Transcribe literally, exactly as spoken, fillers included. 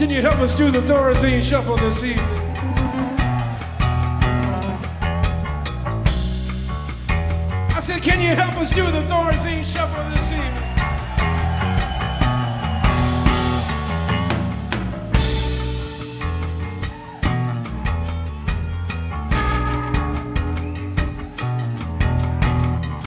Can you help us do the Thorazine Shuffle this evening? I said, can you help us do the Thorazine Shuffle this evening?